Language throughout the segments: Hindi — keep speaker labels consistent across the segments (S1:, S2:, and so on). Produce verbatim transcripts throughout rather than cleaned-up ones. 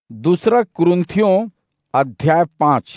S1: दूसरा कुरिन्थियों अध्याय पाँच।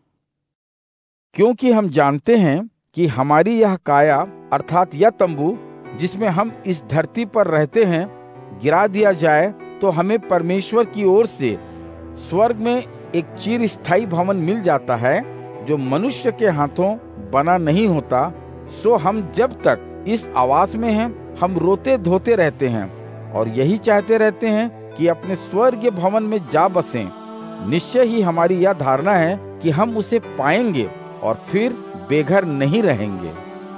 S1: क्योंकि हम जानते हैं कि हमारी यह काया अर्थात यह तंबू जिसमें हम इस धरती पर रहते हैं गिरा दिया जाए तो हमें परमेश्वर की ओर से स्वर्ग में एक चिर स्थायी भवन मिल जाता है जो मनुष्य के हाथों बना नहीं होता। सो हम जब तक इस आवास में हैं हम रोते धोते रहते हैं और यही चाहते रहते हैं कि अपने स्वर्गीय भवन में जा बसें। निश्चय ही हमारी यह धारणा है कि हम उसे पाएंगे और फिर बेघर नहीं रहेंगे।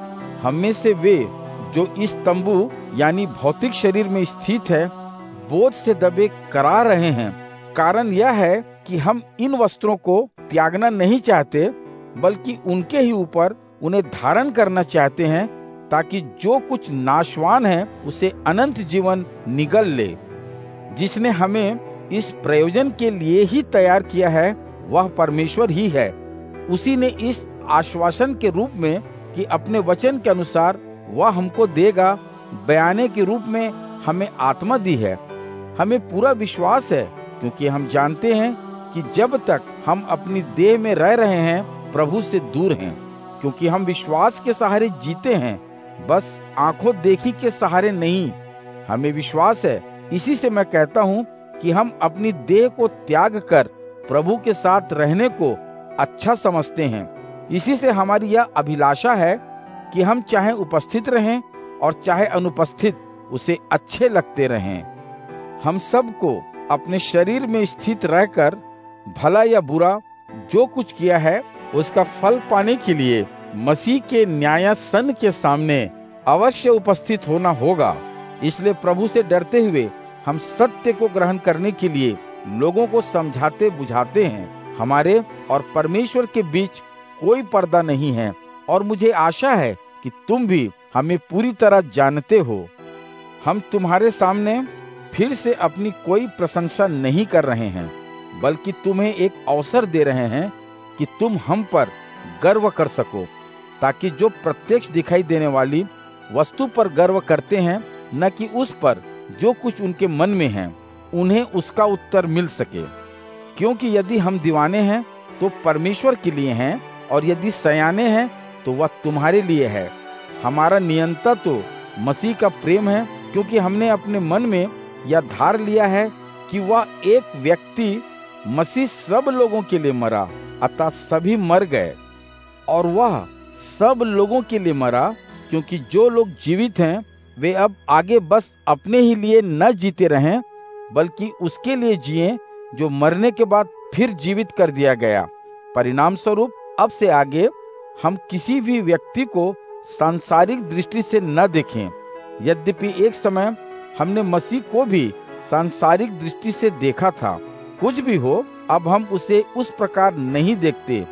S1: हम में से वे जो इस तंबू यानी भौतिक शरीर में स्थित है बोझ से दबे करा रहे हैं। कारण यह है कि हम इन वस्त्रों को त्यागना नहीं चाहते बल्कि उनके ही ऊपर उन्हें धारण करना चाहते हैं ताकि जो कुछ नाशवान है उसे अनंत जीवन निगल ले। जिसने हमें इस प्रयोजन के लिए ही तैयार किया है वह परमेश्वर ही है। उसी ने इस आश्वासन के रूप में कि अपने वचन के अनुसार वह हमको देगा बयाने के रूप में हमें आत्मा दी है। हमें पूरा विश्वास है क्योंकि हम जानते हैं कि जब तक हम अपनी देह में रह रहे हैं प्रभु से दूर हैं, क्योंकि हम विश्वास के सहारे जीते हैं, बस आंखों देखी के सहारे नहीं। हमें विश्वास है, इसी से मैं कहता हूँ कि हम अपनी देह को त्याग कर प्रभु के साथ रहने को अच्छा समझते हैं। इसी से हमारी यह अभिलाषा है कि हम चाहे उपस्थित रहें और चाहे अनुपस्थित उसे अच्छे लगते रहें। हम सबको अपने शरीर में स्थित रहकर भला या बुरा जो कुछ किया है उसका फल पाने के लिए मसीह के न्यायासन के सामने अवश्य उपस्थित होना होगा। इसलिए प्रभु से डरते हुए हम सत्य को ग्रहण करने के लिए लोगों को समझाते बुझाते हैं। हमारे और परमेश्वर के बीच कोई पर्दा नहीं है और मुझे आशा है कि तुम भी हमें पूरी तरह जानते हो। हम तुम्हारे सामने फिर से अपनी कोई प्रशंसा नहीं कर रहे हैं बल्कि तुम्हें एक अवसर दे रहे हैं कि तुम हम पर गर्व कर सको, ताकि जो प्रत्यक्ष दिखाई देने वाली वस्तु पर गर्व करते हैं न कि उस पर जो कुछ उनके मन में है उन्हें उसका उत्तर मिल सके। क्योंकि यदि हम दीवाने हैं तो परमेश्वर के लिए हैं और यदि सयाने हैं तो वह तुम्हारे लिए है। हमारा नियंता तो मसीह का प्रेम है, क्योंकि हमने अपने मन में यह धार लिया है कि वह एक व्यक्ति मसीह सब लोगों के लिए मरा, अतः सभी मर गए। और वह सब लोगों के लिए मरा क्योंकि जो लोग जीवित हैं वे अब आगे बस अपने ही लिए न जीते रहें बल्कि उसके लिए जिएं जो मरने के बाद फिर जीवित कर दिया गया। परिणाम स्वरूप अब से आगे हम किसी भी व्यक्ति को सांसारिक दृष्टि से न देखें। यद्यपि एक समय हमने मसीह को भी सांसारिक दृष्टि से देखा था, कुछ भी हो अब हम उसे उस प्रकार नहीं देखते।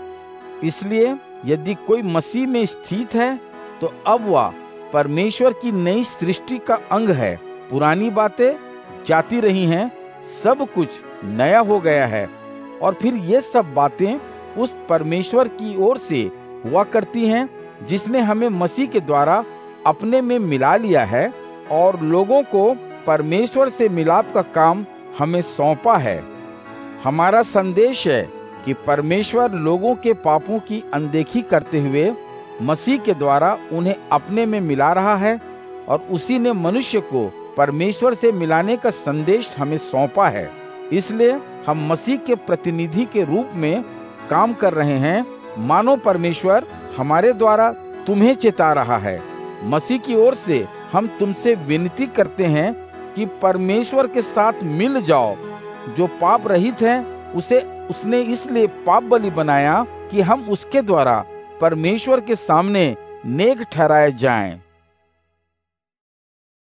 S1: इसलिए यदि कोई मसीह में स्थित है तो अब वह परमेश्वर की नई सृष्टि का अंग है। पुरानी बातें जाती रही हैं, सब कुछ नया हो गया है। और फिर ये सब बातें उस परमेश्वर की ओर से हुआ करती हैं जिसने हमें मसीह के द्वारा अपने में मिला लिया है और लोगों को परमेश्वर से मिलाप का काम हमें सौंपा है। हमारा संदेश है कि परमेश्वर लोगों के पापों की अनदेखी करते हुए मसीह के द्वारा उन्हें अपने में मिला रहा है और उसी ने मनुष्य को परमेश्वर से मिलाने का संदेश हमें सौंपा है। इसलिए हम मसीह के प्रतिनिधि के रूप में काम कर रहे हैं, मानो परमेश्वर हमारे द्वारा तुम्हें चेता रहा है। मसीह की ओर से हम तुमसे विनती करते हैं कि परमेश्वर के साथ मिल जाओ। जो पाप रहित है उसे उसने इसलिए पाप बलि बनाया कि हम उसके द्वारा परमेश्वर के सामने नेक ठहराए जाएं।